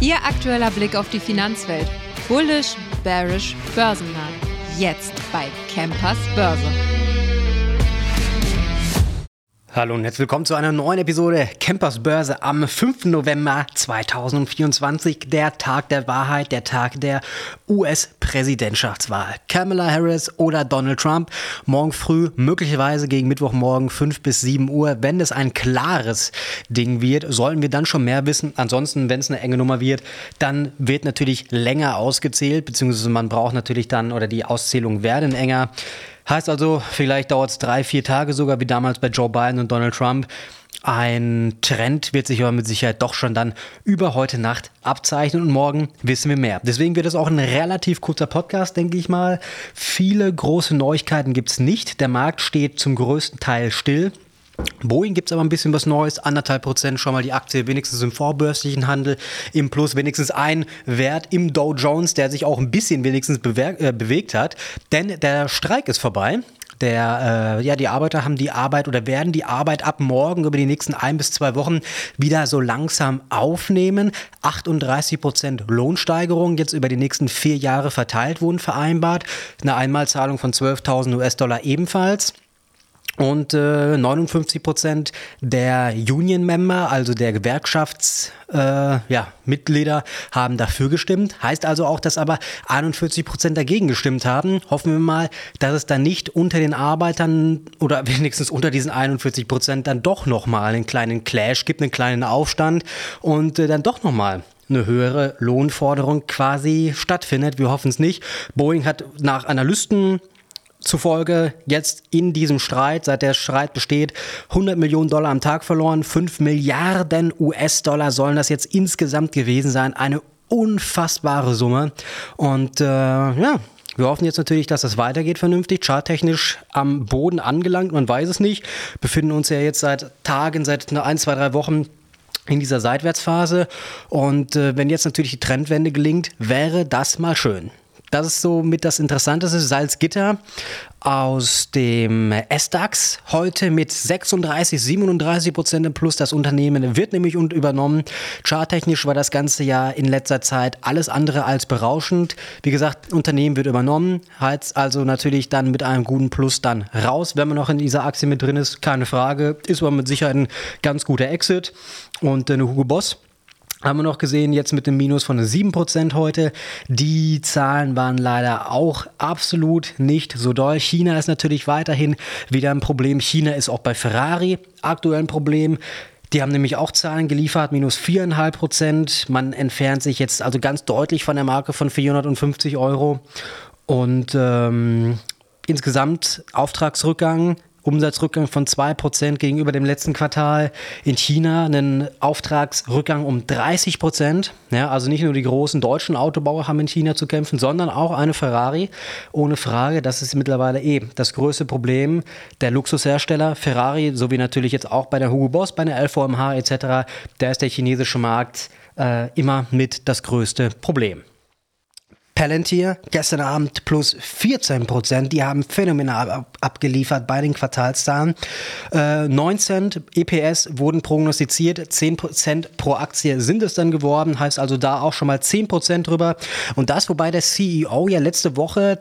Ihr aktueller Blick auf die Finanzwelt. Bullish, bearish, börsennah. Jetzt bei Campers Börse. Hallo und herzlich willkommen zu einer neuen Episode Campers Börse am 5. November 2024, der Tag der Wahrheit, der Tag der US-Präsidentschaftswahl. Kamala Harris oder Donald Trump, morgen früh, möglicherweise gegen Mittwochmorgen 5 bis 7 Uhr. Wenn es ein klares Ding wird, sollten wir dann schon mehr wissen. Ansonsten, wenn es eine enge Nummer wird, dann wird natürlich länger ausgezählt, beziehungsweise man braucht natürlich dann, oder die Auszählungen werden enger. Heißt also, vielleicht dauert es 3-4 Tage sogar, wie damals bei Joe Biden und Donald Trump. Ein Trend wird sich aber mit Sicherheit doch schon dann über heute Nacht abzeichnen und morgen wissen wir mehr. Deswegen wird es auch ein relativ kurzer Podcast, denke ich mal. Viele große Neuigkeiten gibt es nicht. Der Markt steht zum größten Teil still. Boeing gibt es aber ein bisschen was Neues, 1,5% schon mal die Aktie, wenigstens im vorbörslichen Handel im Plus, wenigstens ein Wert im Dow Jones, der sich auch ein bisschen wenigstens bewegt hat, denn der Streik ist vorbei. Die Arbeiter haben die Arbeit oder werden die Arbeit ab morgen über die nächsten 1 bis 2 Wochen wieder so langsam aufnehmen. 38% Lohnsteigerung jetzt über die nächsten 4 Jahre verteilt wurden vereinbart. Eine Einmalzahlung von 12.000 US-Dollar ebenfalls. Und 59% der Union-Member, also der Gewerkschaftsmitglieder, haben dafür gestimmt. Heißt also auch, dass aber 41% dagegen gestimmt haben. Hoffen wir mal, dass es dann nicht unter den Arbeitern oder wenigstens unter diesen 41% dann doch nochmal einen kleinen Clash gibt, einen kleinen Aufstand und dann doch nochmal eine höhere Lohnforderung quasi stattfindet. Wir hoffen es nicht. Boeing hat nach Analysten zufolge jetzt in diesem Streit, seit der Streit besteht, $100 Millionen am Tag verloren. 5 Milliarden US-Dollar sollen das jetzt insgesamt gewesen sein. Eine unfassbare Summe. Und wir hoffen jetzt natürlich, dass das weitergeht vernünftig. Charttechnisch am Boden angelangt, man weiß es nicht. Befinden uns ja jetzt seit Tagen, seit 1, 2, 3 Wochen in dieser Seitwärtsphase. Und wenn jetzt natürlich die Trendwende gelingt, wäre das mal schön. Das ist so mit das Interessanteste. Salzgitter aus dem SDAX heute mit 37% im Plus. Das Unternehmen wird nämlich übernommen. Charttechnisch war das Ganze ja in letzter Zeit alles andere als berauschend. Wie gesagt, Unternehmen wird übernommen, heißt also natürlich dann mit einem guten Plus dann raus. Wenn man noch in dieser Aktie mit drin ist, keine Frage. Ist aber mit Sicherheit ein ganz guter Exit. Und eine Hugo Boss haben wir noch gesehen, jetzt mit dem Minus von 7% heute. Die Zahlen waren leider auch absolut nicht so doll. China ist natürlich weiterhin wieder ein Problem. China ist auch bei Ferrari aktuell ein Problem. Die haben nämlich auch Zahlen geliefert, minus 4,5%. Man entfernt sich jetzt also ganz deutlich von der Marke von 450 €. Und insgesamt Auftragsrückgang, Umsatzrückgang von 2% gegenüber dem letzten Quartal. In China einen Auftragsrückgang um 30%. Ja, also nicht nur die großen deutschen Autobauer haben in China zu kämpfen, sondern auch eine Ferrari. Ohne Frage, das ist mittlerweile das größte Problem der Luxushersteller. Ferrari, sowie natürlich jetzt auch bei der Hugo Boss, bei der LVMH etc., da ist der chinesische Markt immer mit das größte Problem. Palantir, gestern Abend plus 14%, die haben phänomenal abgeliefert bei den Quartalszahlen. 9 Cent EPS wurden prognostiziert, 10% pro Aktie sind es dann geworden, heißt also da auch schon mal 10% drüber. Und das, wobei der CEO ja letzte Woche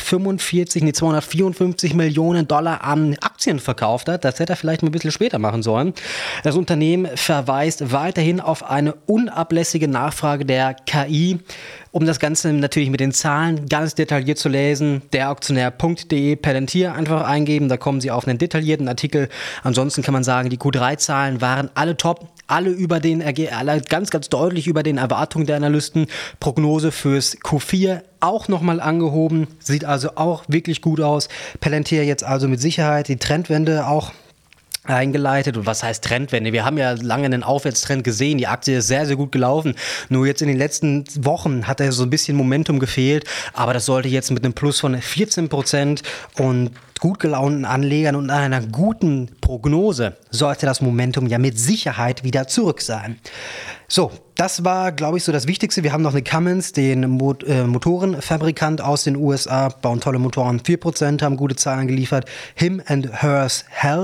254 Millionen Dollar an Aktien verkauft hat. Das hätte er vielleicht ein bisschen später machen sollen. Das Unternehmen verweist weiterhin auf eine unablässige Nachfrage der KI. Um das Ganze natürlich mit den Zahlen ganz detailliert zu lesen, derauktionär.de Palantir einfach eingeben, da kommen Sie auf einen detaillierten Artikel. Ansonsten kann man sagen, die Q3-Zahlen waren alle top, alle ganz, ganz deutlich über den Erwartungen der Analysten. Prognose fürs Q4 auch nochmal angehoben, sieht also auch wirklich gut aus. Palantir jetzt also mit Sicherheit die Trendwende auch eingeleitet. Und was heißt Trendwende? Wir haben ja lange einen Aufwärtstrend gesehen. Die Aktie ist sehr, sehr gut gelaufen. Nur jetzt in den letzten Wochen hat so ein bisschen Momentum gefehlt. Aber das sollte jetzt mit einem Plus von 14% und gut gelaunten Anlegern und einer guten Prognose sollte das Momentum ja mit Sicherheit wieder zurück sein. So, das war, glaube ich, so das Wichtigste. Wir haben noch eine Cummins, den Motorenfabrikant aus den USA, bauen tolle Motoren, 4%, haben gute Zahlen geliefert. Him and Hers Health,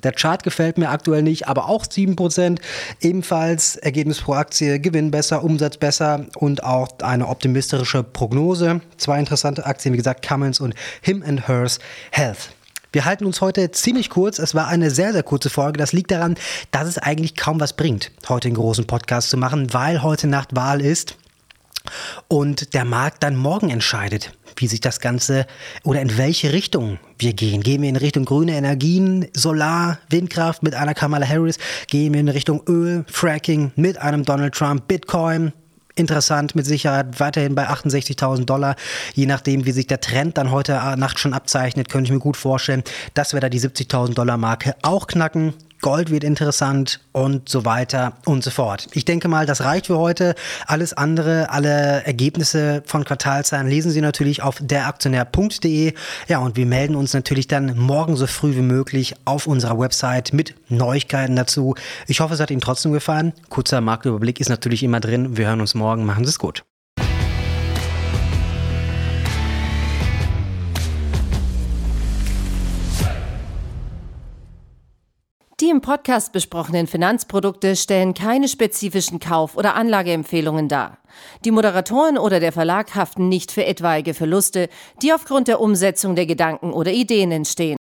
Der Chart gefällt mir aktuell nicht, aber auch 7%. Ebenfalls Ergebnis pro Aktie, Gewinn besser, Umsatz besser und auch eine optimistische Prognose. 2 interessante Aktien, wie gesagt, Cummins und Him & Hers Health. Wir halten uns heute ziemlich kurz. Es war eine sehr, sehr kurze Folge. Das liegt daran, dass es eigentlich kaum was bringt, heute einen großen Podcast zu machen, weil heute Nacht Wahl ist und der Markt dann morgen entscheidet, wie sich das Ganze oder in welche Richtung wir gehen. Gehen wir in Richtung grüne Energien, Solar, Windkraft mit einer Kamala Harris? Gehen wir in Richtung Öl, Fracking mit einem Donald Trump, Bitcoin? Interessant, mit Sicherheit weiterhin bei $68.000. Je nachdem, wie sich der Trend dann heute Nacht schon abzeichnet, könnte ich mir gut vorstellen, dass wir da die $70.000 Marke auch knacken. Gold wird interessant und so weiter und so fort. Ich denke mal, das reicht für heute. Alles andere, alle Ergebnisse von Quartalszahlen lesen Sie natürlich auf deraktionär.de. Ja, und wir melden uns natürlich dann morgen so früh wie möglich auf unserer Website mit Neuigkeiten dazu. Ich hoffe, es hat Ihnen trotzdem gefallen. Kurzer Marktüberblick ist natürlich immer drin. Wir hören uns morgen. Machen Sie es gut. Die im Podcast besprochenen Finanzprodukte stellen keine spezifischen Kauf- oder Anlageempfehlungen dar. Die Moderatoren oder der Verlag haften nicht für etwaige Verluste, die aufgrund der Umsetzung der Gedanken oder Ideen entstehen.